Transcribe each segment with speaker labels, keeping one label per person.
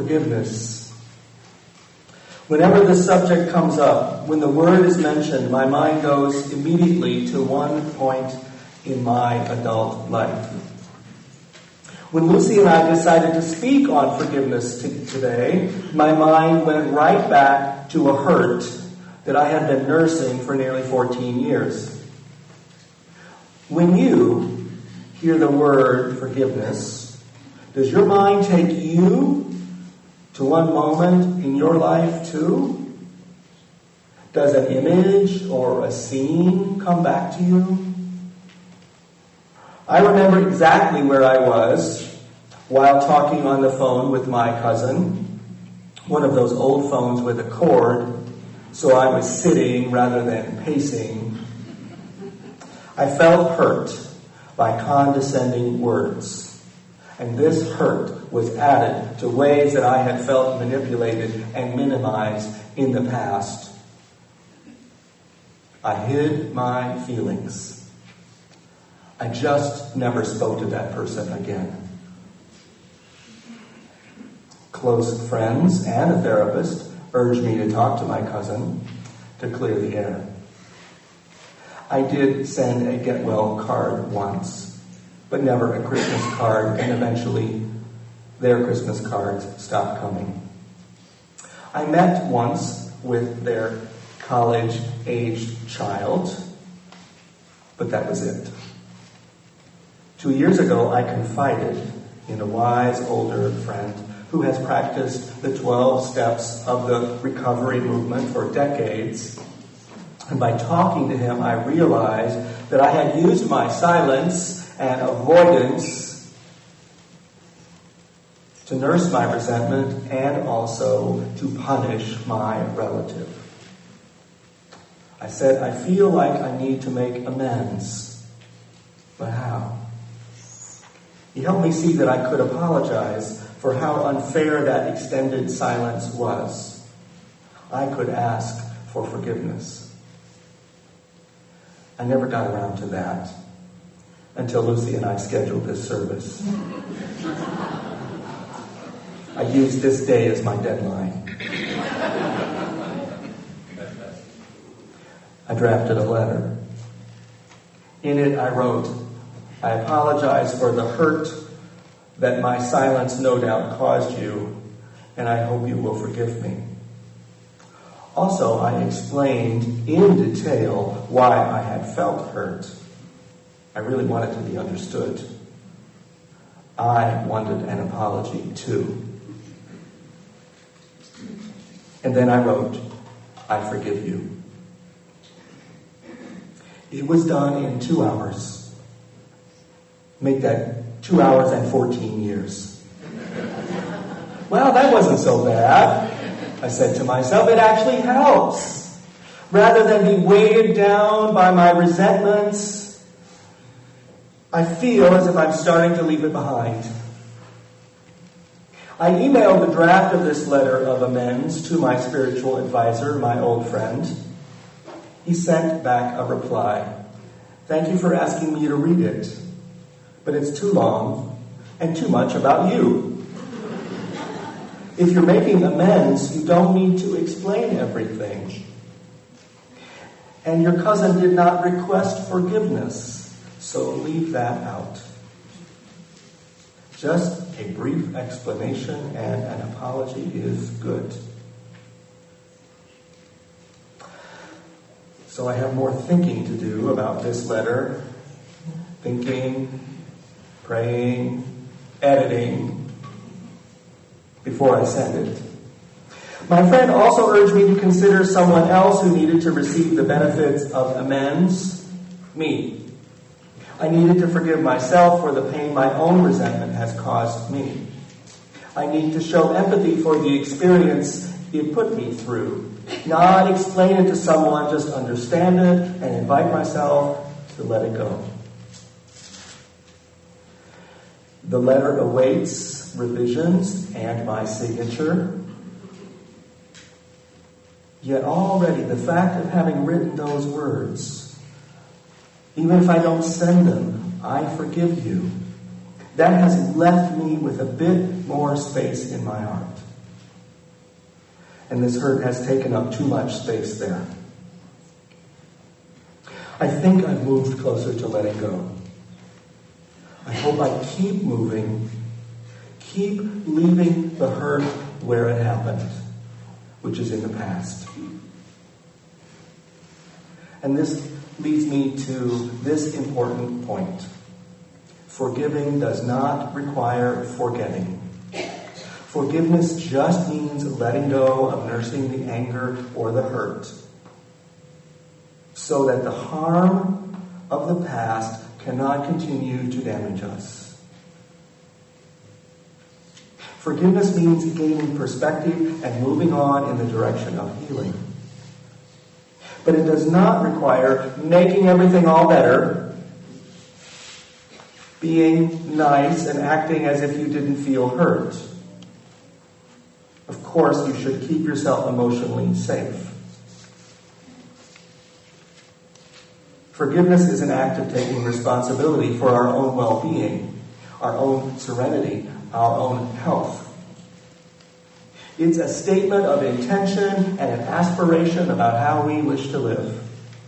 Speaker 1: Forgiveness. Whenever this subject comes up, when the word is mentioned, my mind goes immediately to one point in my adult life. When Lucy and I decided to speak on forgiveness today, my mind went right back to a hurt that I had been nursing for nearly 14 years. When you hear the word forgiveness, does your mind take you to one moment in your life too? Does an image or a scene come back to you? I remember exactly where I was while talking on the phone with my cousin, one of those old phones with a cord, so I was sitting rather than pacing. I felt hurt by condescending words, and this hurt was added to ways that I had felt manipulated and minimized in the past. I hid my feelings. I just never spoke to that person again. Close friends and a therapist urged me to talk to my cousin to clear the air. I did send a get well card once, but never a Christmas card, and eventually their Christmas cards stopped coming. I met once with their college-aged child, but that was it. 2 years ago, I confided in a wise older friend who has practiced the 12 steps of the recovery movement for decades. And by talking to him, I realized that I had used my silence and avoidance to nurse my resentment and also to punish my relative. I said, I feel like I need to make amends. But how? He helped me see that I could apologize for how unfair that extended silence was. I could ask for forgiveness. I never got around to that until Lucy and I scheduled this service. I used this day as my deadline. I drafted a letter. In it, I wrote, I apologize for the hurt that my silence no doubt caused you, and I hope you will forgive me. Also, I explained in detail why I had felt hurt. I really wanted to be understood. I wanted an apology too. And then I wrote, I forgive you. It was done in 2 hours. Make that 2 hours and 14 years. Well, that wasn't so bad, I said to myself. It actually helps. Rather than be weighted down by my resentments, I feel as if I'm starting to leave it behind. I emailed the draft of this letter of amends to my spiritual advisor, my old friend. He sent back a reply. Thank you for asking me to read it, but it's too long and too much about you. If you're making amends, you don't need to explain everything. And your cousin did not request forgiveness, so leave that out. Just a brief explanation and an apology is good. So I have more thinking to do about this letter. Thinking, praying, editing, before I send it. My friend also urged me to consider someone else who needed to receive the benefits of amends, me. I needed to forgive myself for the pain my own resentment has caused me. I need to show empathy for the experience it put me through. Not explain it to someone, just understand it and invite myself to let it go. The letter awaits revisions and my signature. Yet already the fact of having written those words, even if I don't send them, I forgive you, that has left me with a bit more space in my heart. and this hurt has taken up too much space there. I think I've moved closer to letting go. I hope I keep moving, keep leaving the hurt where it happened, which is in the past. And this leads me to this important point. Forgiving does not require forgetting. Forgiveness just means letting go of nursing the anger or the hurt, so that the harm of the past cannot continue to damage us. Forgiveness means gaining perspective and moving on in the direction of healing. But it does not require making everything all better, being nice and acting as if you didn't feel hurt. Of course, you should keep yourself emotionally safe. Forgiveness is an act of taking responsibility for our own well-being, our own serenity, our own health. It's a statement of intention and an aspiration about how we wish to live.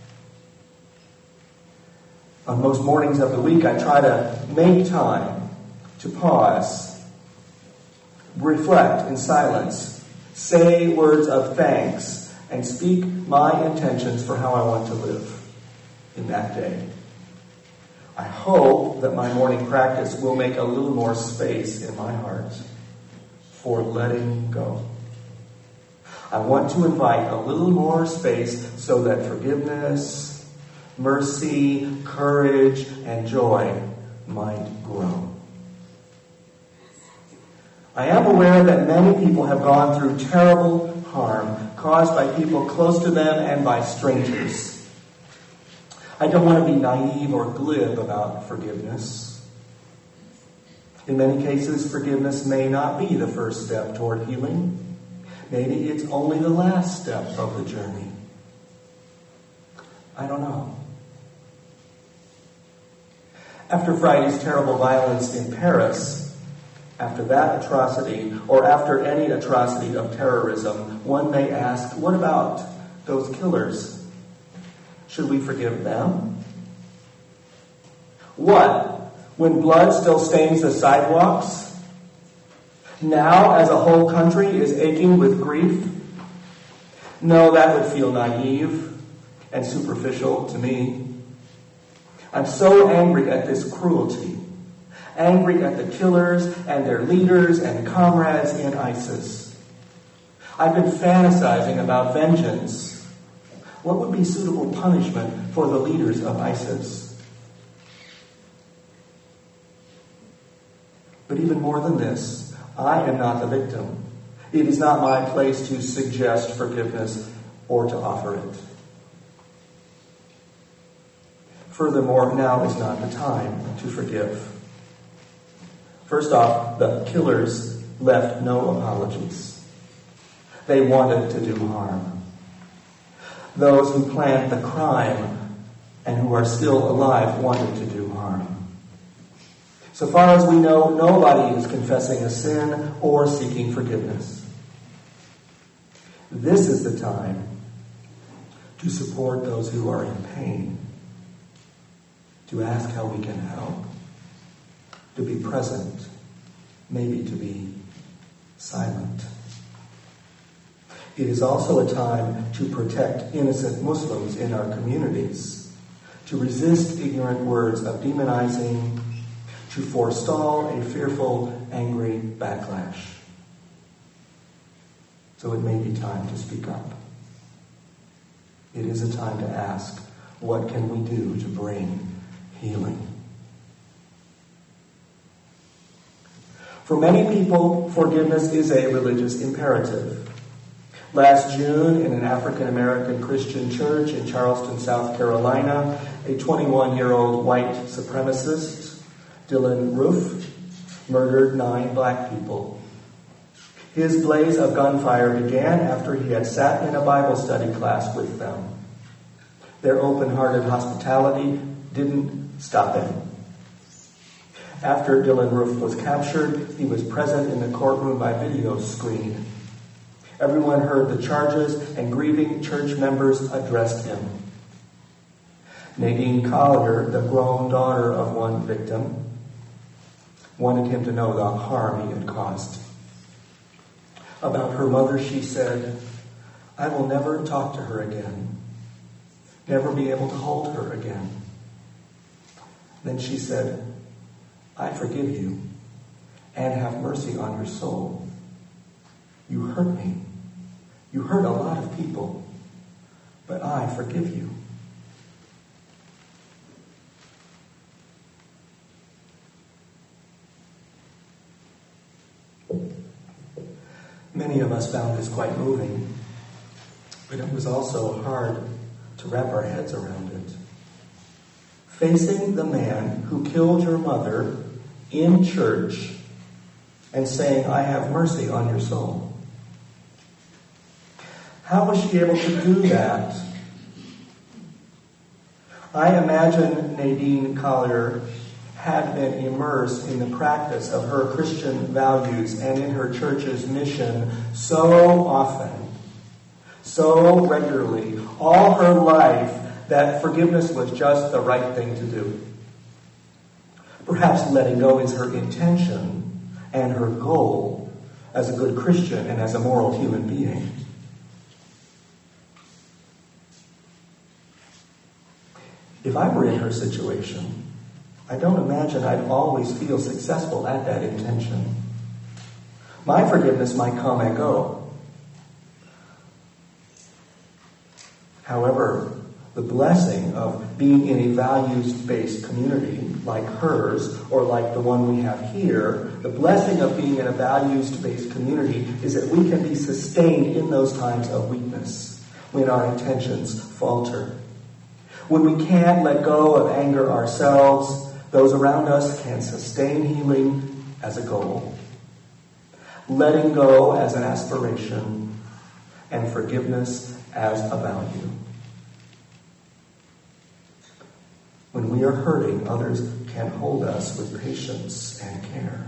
Speaker 1: On most mornings of the week, I try to make time to pause, reflect in silence, say words of thanks, and speak my intentions for how I want to live in that day. I hope that my morning practice will make a little more space in my heart for letting go. I want to invite a little more space so that forgiveness, mercy, courage, and joy might grow. I am aware that many people have gone through terrible harm caused by people close to them and by strangers. I don't want to be naive or glib about forgiveness. In many cases, forgiveness may not be the first step toward healing. Maybe it's only the last step of the journey. I don't know. After Friday's terrible violence in Paris, after that atrocity, or after any atrocity of terrorism, one may ask, what about those killers? Should we forgive them? What? When blood still stains the sidewalks? Now, as a whole country is aching with grief? No, that would feel naive and superficial to me. I'm so angry at this cruelty. Angry at the killers and their leaders and comrades in ISIS. I've been fantasizing about vengeance. What would be suitable punishment for the leaders of ISIS? But even more than this, I am not the victim. It is not my place to suggest forgiveness or to offer it. Furthermore, now is not the time to forgive. First off, the killers left no apologies. They wanted to do harm. Those who planned the crime and who are still alive wanted to do harm. So far as we know, nobody is confessing a sin or seeking forgiveness. This is the time to support those who are in pain, to ask how we can help, to be present, maybe to be silent. It is also a time to protect innocent Muslims in our communities, to resist ignorant words of demonizing, to forestall a fearful, angry backlash. So it may be time to speak up. It is a time to ask, what can we do to bring healing? For many people, forgiveness is a religious imperative. Last June, in an African-American Christian church in Charleston, South Carolina, a 21-year-old white supremacist, Dylan Roof, murdered 9 black people. His blaze of gunfire began after he had sat in a Bible study class with them. Their open-hearted hospitality didn't stop him. After Dylan Roof was captured, he was present in the courtroom by video screen. Everyone heard the charges, and grieving church members addressed him. Nadine Collier, the grown daughter of one victim, wanted him to know the harm he had caused. About her mother, she said, "I will never talk to her again, never be able to hold her again." Then she said, "I forgive you and have mercy on your soul. You hurt me. You hurt a lot of people, but I forgive you." Many of us found this quite moving, but it was also hard to wrap our heads around it. Facing the man who killed your mother in church and saying, "I have mercy on your soul." How was she able to do that? I imagine Nadine Collier had been immersed in the practice of her Christian values and in her church's mission so often, so regularly, all her life, that forgiveness was just the right thing to do. Perhaps letting go is her intention and her goal as a good Christian and as a moral human being. If I were in her situation, I don't imagine I'd always feel successful at that intention. My forgiveness might come and go. However, the blessing of being in a values-based community like hers or like the one we have here, the blessing of being in a values-based community is that we can be sustained in those times of weakness, when our intentions falter. When we can't let go of anger ourselves, those around us can sustain healing as a goal, letting go as an aspiration, and forgiveness as a value. When we are hurting, others can hold us with patience and care.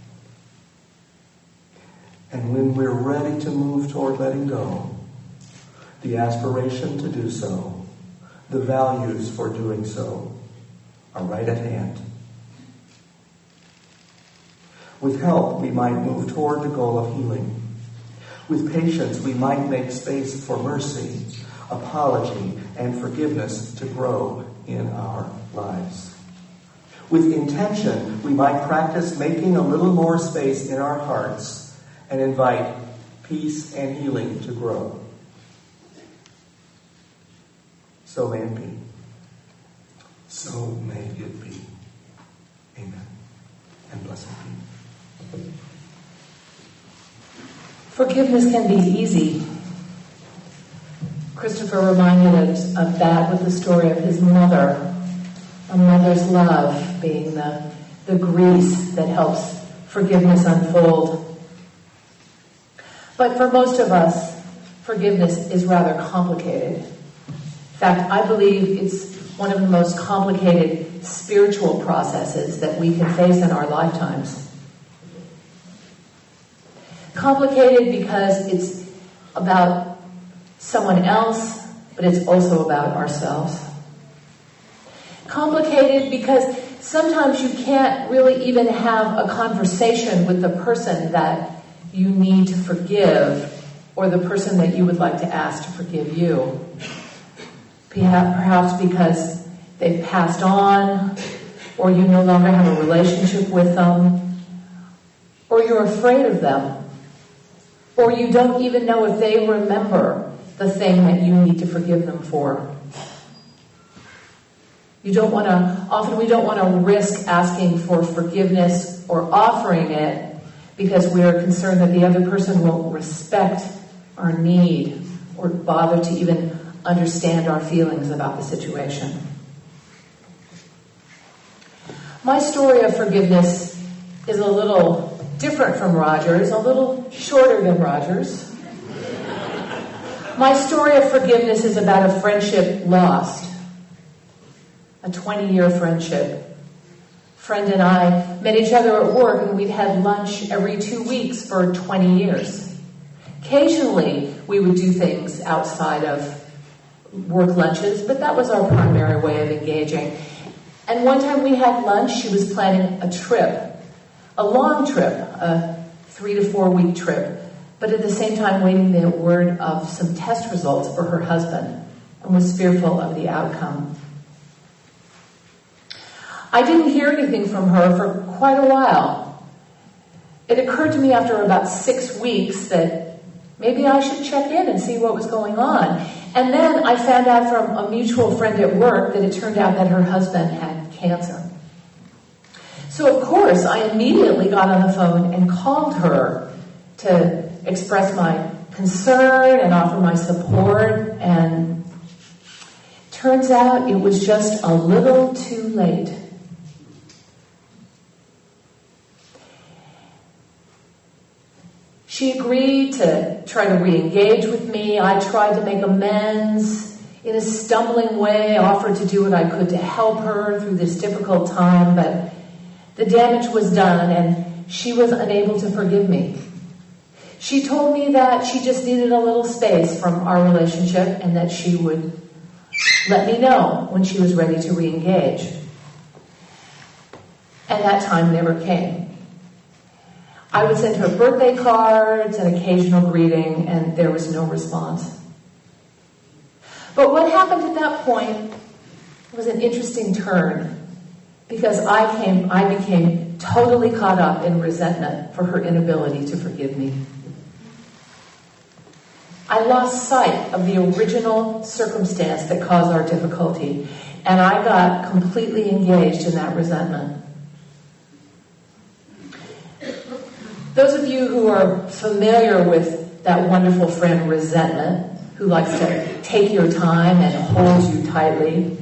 Speaker 1: And when we're ready to move toward letting go, the aspiration to do so, the values for doing so, are right at hand. With help, we might move toward the goal of healing. With patience, we might make space for mercy, apology, and forgiveness to grow in our lives. With intention, we might practice making a little more space in our hearts and invite peace and healing to grow. So may it be. So may it be. Amen. And blessed be.
Speaker 2: Forgiveness can be easy. Christopher reminded us of that with the story of his mother. A mother's love being the grease that helps forgiveness unfold. But for most of us, forgiveness is rather complicated. In fact, I believe it's one of the most complicated spiritual processes that we can face in our lifetimes. Complicated because it's about someone else, but it's also about ourselves. Complicated because sometimes you can't really even have a conversation with the person that you need to forgive or the person that you would like to ask to forgive you. Perhaps because they've passed on, or you no longer have a relationship with them, or you're afraid of them, or you don't even know if they remember the thing that you need to forgive them for. Often we don't want to risk asking for forgiveness or offering it because we are concerned that the other person won't respect our need or bother to even understand our feelings about the situation. My story of forgiveness is a little different from Roger's, a little shorter than Roger's. My story of forgiveness is about a friendship lost, a 20-year friendship. Friend and I met each other at work, and we'd had lunch every 2 weeks for 20 years. Occasionally, we would do things outside of work lunches, but that was our primary way of engaging. And one time we had lunch, she was planning a trip, a long trip, a 3 to 4 week trip, but at the same time waiting the word of some test results for her husband, and was fearful of the outcome. I didn't hear anything from her for quite a while. It occurred to me after about 6 weeks that maybe I should check in and see what was going on. And then I found out from a mutual friend at work that it turned out that her husband had cancer. So of course, I immediately got on the phone and called her to express my concern and offer my support, and turns out it was just a little too late. She agreed to try to re-engage with me. I tried to make amends in a stumbling way, offered to do what I could to help her through this difficult time, but the damage was done and she was unable to forgive me. She told me that she just needed a little space from our relationship and that she would let me know when she was ready to re-engage. And that time never came. I would send her birthday cards, an occasional greeting, and there was no response. But what happened at that point was an interesting turn, because I became totally caught up in resentment for her inability to forgive me. I lost sight of the original circumstance that caused our difficulty, and I got completely engaged in that resentment. Those of you who are familiar with that wonderful friend resentment, who likes to take your time and hold you tightly,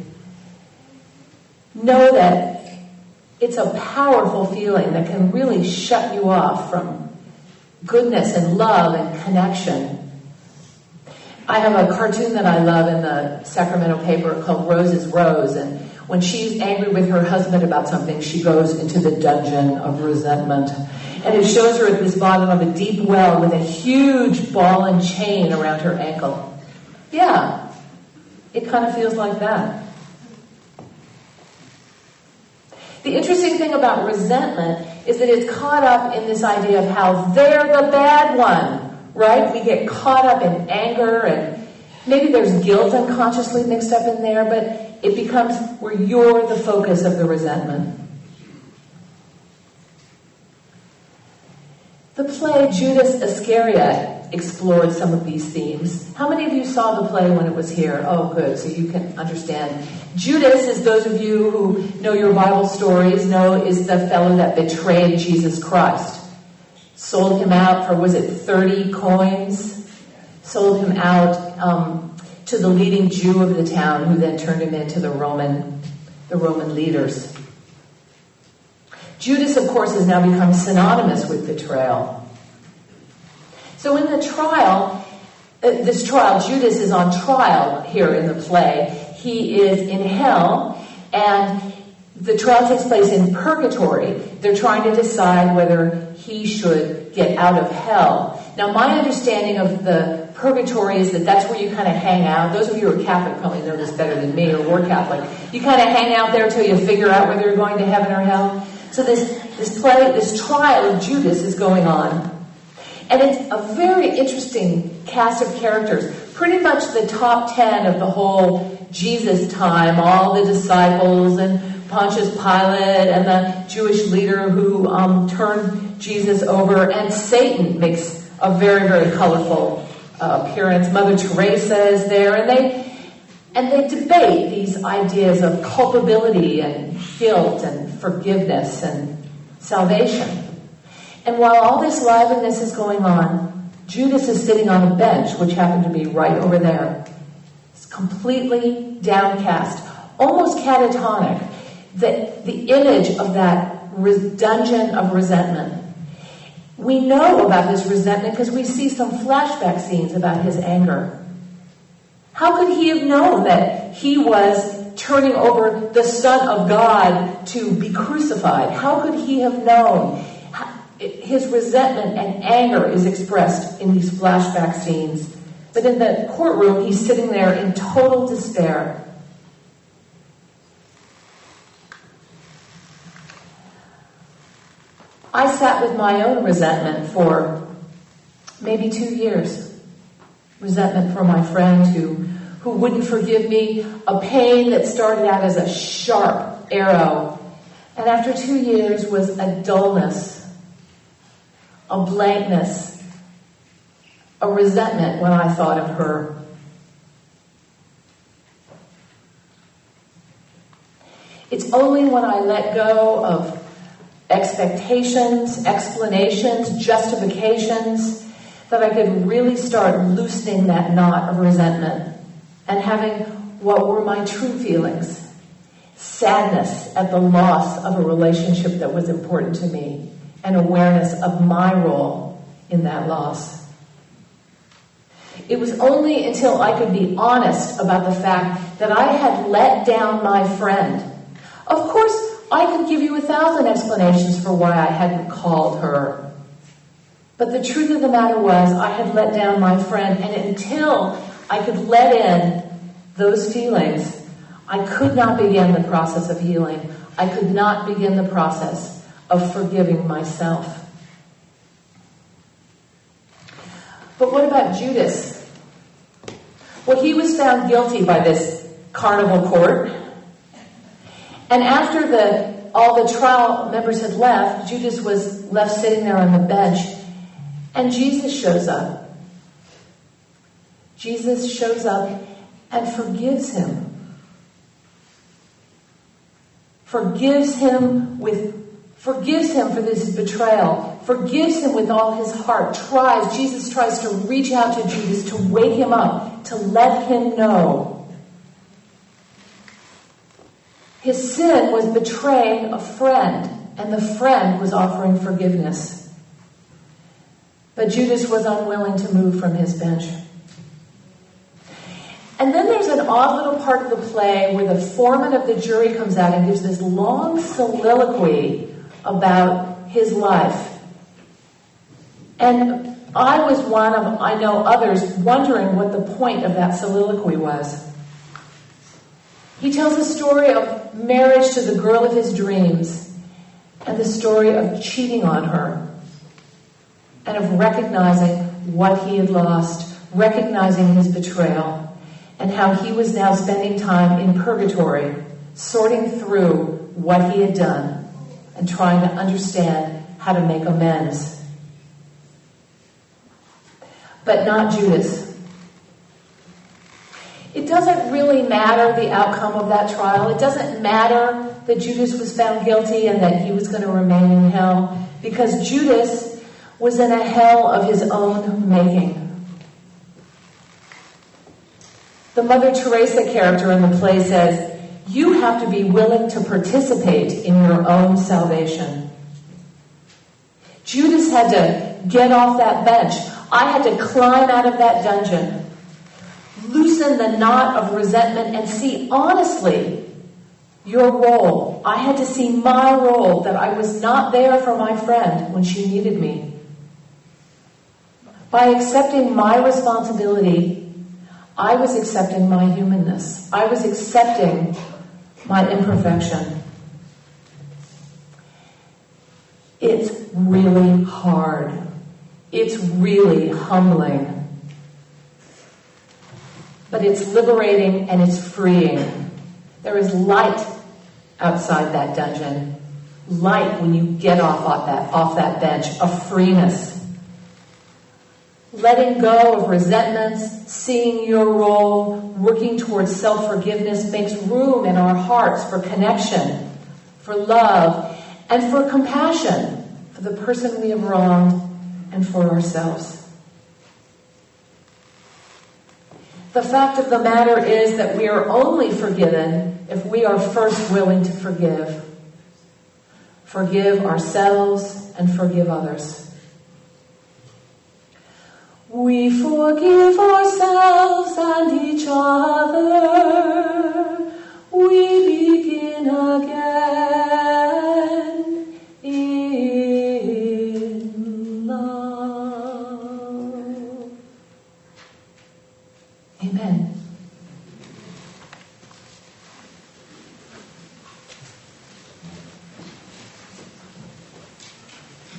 Speaker 2: know that it's a powerful feeling that can really shut you off from goodness and love and connection. I have a cartoon that I love in the Sacramento paper called Rose's Rose, and when she's angry with her husband about something, she goes into the dungeon of resentment. And it shows her at this bottom of a deep well with a huge ball and chain around her ankle. Yeah, it kind of feels like that. The interesting thing about resentment is that it's caught up in this idea of how they're the bad one, right? We get caught up in anger, and maybe there's guilt unconsciously mixed up in there, but it becomes where you're the focus of the resentment. The play Judas Iscariot explored some of these themes. How many of you saw the play when it was here? Oh, good, so you can understand. Judas, as those of you who know your Bible stories know, is the fellow that betrayed Jesus Christ. Sold him out for, 30 coins? Sold him out to the leading Jew of the town, who then turned him into the Roman leaders. Judas, of course, has now become synonymous with betrayal. So in the trial, Judas is on trial here in the play. He is in hell, and the trial takes place in purgatory. They're trying to decide whether he should get out of hell. Now, my understanding of the purgatory is that that's where you kind of hang out. Those of you who are Catholic probably know this better than me, or were Catholic. You kind of hang out there till you figure out whether you're going to heaven or hell. So this trial of Judas is going on. And it's a very interesting cast of characters. Pretty much the top 10 of the whole Jesus time, all the disciples and Pontius Pilate and the Jewish leader who turned Jesus over, and Satan makes a very, very colorful appearance. Mother Teresa is there, and they debate these ideas of culpability and guilt and forgiveness and salvation. And while all this liveliness is going on, Judas is sitting on a bench, which happened to be right over there. It's completely downcast, almost catatonic. The image of that dungeon of resentment. We know about his resentment because we see some flashback scenes about his anger. How could he have known that he was turning over the Son of God to be crucified? How could he have known? his resentment and anger is expressed in these flashback scenes. But in the courtroom, he's sitting there in total despair. I sat with my own resentment for maybe 2 years. Resentment for my friend who wouldn't forgive me, a pain that started out as a sharp arrow, and after 2 years was a dullness, a blankness, a resentment when I thought of her. It's only when I let go of expectations, explanations, justifications, that I could really start loosening that knot of resentment and having what were my true feelings. Sadness at the loss of a relationship that was important to me, and awareness of my role in that loss. It was only until I could be honest about the fact that I had let down my friend. Of course, I could give you 1,000 explanations for why I hadn't called her. But the truth of the matter was, I had let down my friend, and until I could let in those feelings, I could not begin the process of healing. I could not begin the process of forgiving myself. But what about Judas? Well, he was found guilty by this carnival court. And after all the trial members had left, Judas was left sitting there on the bench. And Jesus shows up. Jesus shows up and forgives him. Forgives him for this betrayal. Forgives him with all his heart. Jesus tries to reach out to Judas, to wake him up, to let him know. His sin was betraying a friend, and the friend was offering forgiveness. But Judas was unwilling to move from his bench. And then there's an odd little part of the play where the foreman of the jury comes out and gives this long soliloquy about his life. And I was one of, I know others, wondering what the point of that soliloquy was. He tells a story of marriage to the girl of his dreams and the story of cheating on her, and of recognizing what he had lost, recognizing his betrayal, and how he was now spending time in purgatory, sorting through what he had done and trying to understand how to make amends. But not Judas. It doesn't really matter the outcome of that trial. It doesn't matter that Judas was found guilty and that he was going to remain in hell, because Judas was in a hell of his own making. The Mother Teresa character in the play says, you have to be willing to participate in your own salvation. Judas had to get off that bench. I had to climb out of that dungeon, loosen the knot of resentment, and see honestly your role. I had to see my role, that I was not there for my friend when she needed me. By accepting my responsibility, I was accepting my humanness. I was accepting my imperfection. It's really hard. It's really humbling. But it's liberating and it's freeing. There is light outside that dungeon. Light when you get off that bench, a freeness. Letting go of resentments, seeing your role, working towards self-forgiveness makes room in our hearts for connection, for love, and for compassion for the person we have wronged and for ourselves. The fact of the matter is that we are only forgiven if we are first willing to forgive. Forgive ourselves and forgive others. We forgive ourselves and each other. We begin again. Amen.